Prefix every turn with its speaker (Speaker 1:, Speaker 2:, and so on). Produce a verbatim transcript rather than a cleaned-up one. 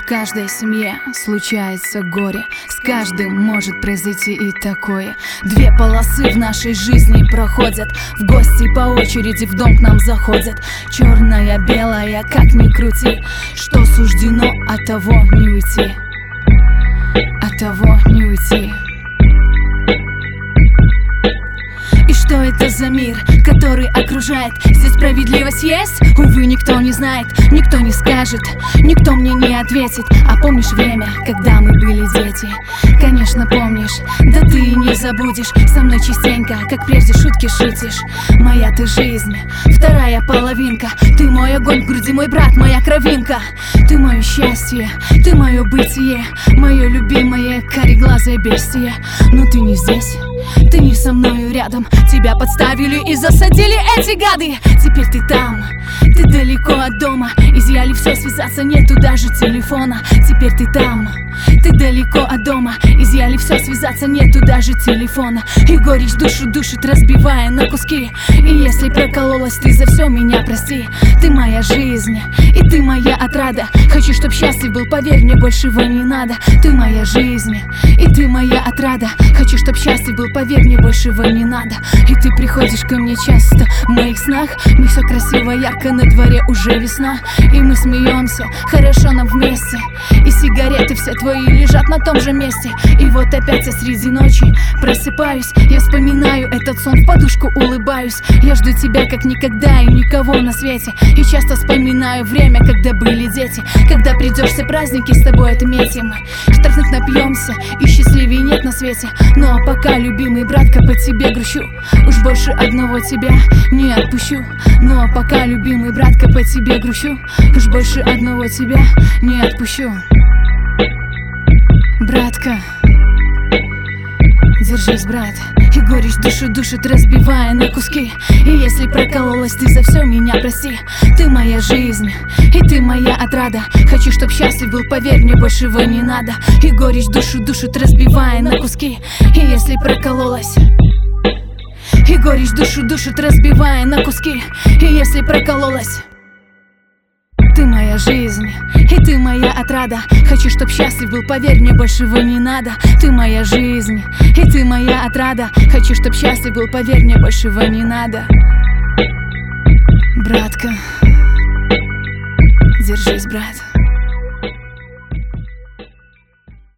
Speaker 1: каждой семье случается горе, с каждым может произойти и такое. Две полосы в нашей жизни проходят, в гости по очереди в дом к нам заходят. Черная, белая, как ни крути, что суждено, от того не уйти, от того не уйти. И что это за мир, который окружает? Здесь справедливость есть? Увы, никто не знает, никто не скажет, никто мне не ответит. А помнишь время, когда мы были дети? Конечно, помнишь, да ты и не забудешь. Со мной частенько, как прежде, шутки шутишь. Моя ты жизнь, вторая половинка. Ты мой огонь в груди, мой брат, моя кровинка. Ты мое счастье, ты мое бытие, мое любимое кареглазое бестие. Но ты не здесь, ты не со мною рядом. Тебя подставили и засадили эти гады. Теперь ты там, ты далеко от дома. Изъяли все, связаться нету даже телефона. Теперь ты там, ты далеко от дома. Изъяли все, связаться нету даже телефона. И горечь душу душит, разбивая на куски. И если прокололась ты, за все меня прости. Ты моя жизнь, и ты моя отрада. Хочу, чтоб счастлив был, поверь мне, больше его не надо. Ты моя жизнь, и ты моя отрада. Хочу, чтоб счастлив был, поверь мне, больше его не надо. И ты приходишь ко мне часто в моих снах. Мне все красиво, ярко, на дворе уже весна. И мы смеемся, хорошо нам вместе. И сигареты все твои лежат на том же месте. И вот опять я среди ночи просыпаюсь. Я вспоминаю этот сон, в подушку улыбаюсь. Я жду тебя как никогда и никого на свете. И часто вспоминаю время, когда были дети. Когда придешь, все праздники с тобой отметим. Штрафных напьемся, и счастливее нет на свете. Ну а пока, любимый братка, по тебе грущу. Уж больше одного тебя не отпущу. Ну а пока, любимый братка, по тебе грущу. Уж больше одного тебя не отпущу. Братка, держись, брат. И горечь душу душит, разбивая на куски. И если прокололась ты, за все меня прости. Ты моя жизнь, и ты моя отрада. Хочу, чтоб счастлив был, поверь мне, больше его не надо. И горечь душу душит, разбивая на куски. И если прокололась, и горечь душу душит, разбивая на куски. И если прокололась, ты моя жизнь, и ты моя отрада. Хочу, чтоб счастлив был, поверь мне, больше его не надо. Ты моя жизнь, и ты моя отрада. Хочу, чтоб счастлив был, поверь мне, больше его не надо. Братка, держись, брат.